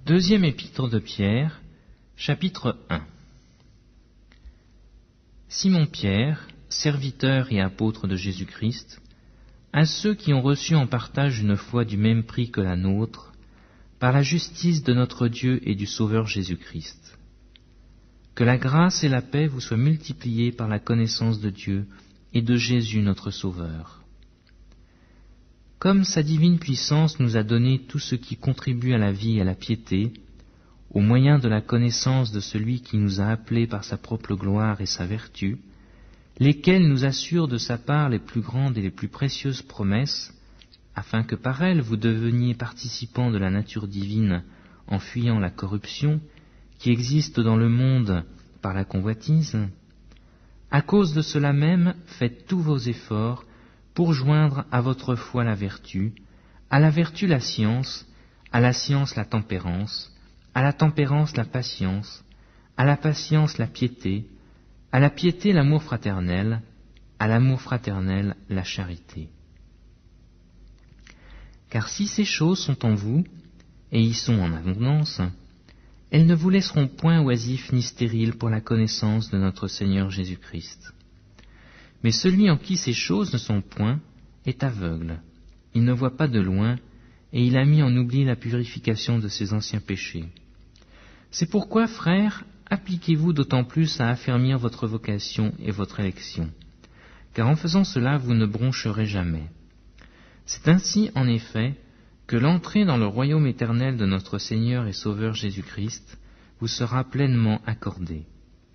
Deuxième épître de Pierre, chapitre 1. Simon Pierre, serviteur et apôtre de Jésus-Christ, à ceux qui ont reçu en partage une foi du même prix que la nôtre, par la justice de notre Dieu et du Sauveur Jésus-Christ. Que la grâce et la paix vous soient multipliées par la connaissance de Dieu et de Jésus notre Sauveur. Comme sa divine puissance nous a donné tout ce qui contribue à la vie et à la piété, au moyen de la connaissance de celui qui nous a appelés par sa propre gloire et sa vertu, lesquels nous assurent de sa part les plus grandes et les plus précieuses promesses, afin que par elles vous deveniez participants de la nature divine en fuyant la corruption qui existe dans le monde par la convoitise. À cause de cela même, faites tous vos efforts pour joindre à votre foi la vertu, à la vertu la science, à la science la tempérance, à la tempérance la patience, à la patience la piété, à la piété l'amour fraternel, à l'amour fraternel la charité. Car si ces choses sont en vous, et y sont en abondance, elles ne vous laisseront point oisifs ni stériles pour la connaissance de notre Seigneur Jésus-Christ. Mais celui en qui ces choses ne sont point est aveugle, il ne voit pas de loin, et il a mis en oubli la purification de ses anciens péchés. C'est pourquoi, frères, appliquez-vous d'autant plus à affermir votre vocation et votre élection, car en faisant cela vous ne broncherez jamais. C'est ainsi, en effet, que l'entrée dans le royaume éternel de notre Seigneur et Sauveur Jésus-Christ vous sera pleinement accordée.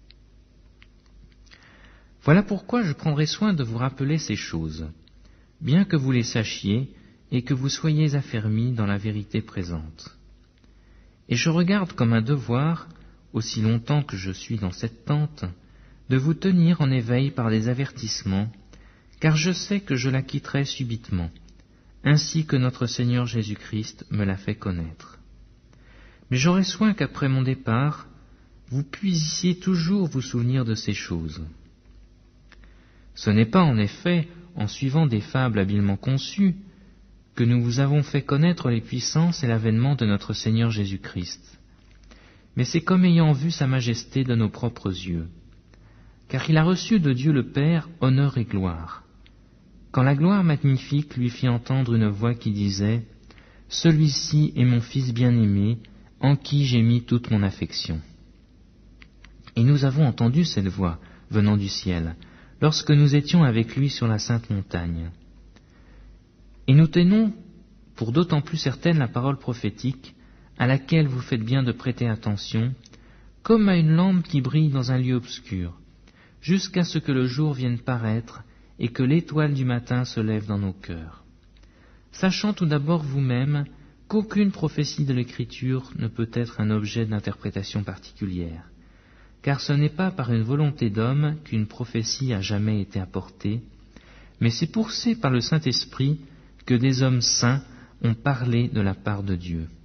Voilà pourquoi je prendrai soin de vous rappeler ces choses, bien que vous les sachiez et que vous soyez affermis dans la vérité présente. Et je regarde comme un devoir, aussi longtemps que je suis dans cette tente, de vous tenir en éveil par des avertissements, car je sais que je la quitterai subitement, ainsi que notre Seigneur Jésus-Christ me l'a fait connaître. Mais j'aurai soin qu'après mon départ, vous puissiez toujours vous souvenir de ces choses. Ce n'est pas en effet en suivant des fables habilement conçues que nous vous avons fait connaître les puissances et l'avènement de notre Seigneur Jésus-Christ, mais c'est comme ayant vu sa majesté de nos propres yeux, car il a reçu de Dieu le Père honneur et gloire, quand la gloire magnifique lui fit entendre une voix qui disait « Celui-ci est mon Fils bien-aimé, en qui j'ai mis toute mon affection. » Et nous avons entendu cette voix venant du ciel, lorsque nous étions avec lui sur la sainte montagne. Et nous tenons pour d'autant plus certaine la parole prophétique, à laquelle vous faites bien de prêter attention, comme à une lampe qui brille dans un lieu obscur, jusqu'à ce que le jour vienne paraître et que l'étoile du matin se lève dans nos cœurs. Sachant tout d'abord vous-même qu'aucune prophétie de l'Écriture ne peut être un objet d'interprétation particulière, car ce n'est pas par une volonté d'homme qu'une prophétie a jamais été apportée, mais c'est poussé par le Saint-Esprit que des hommes saints ont parlé de la part de Dieu.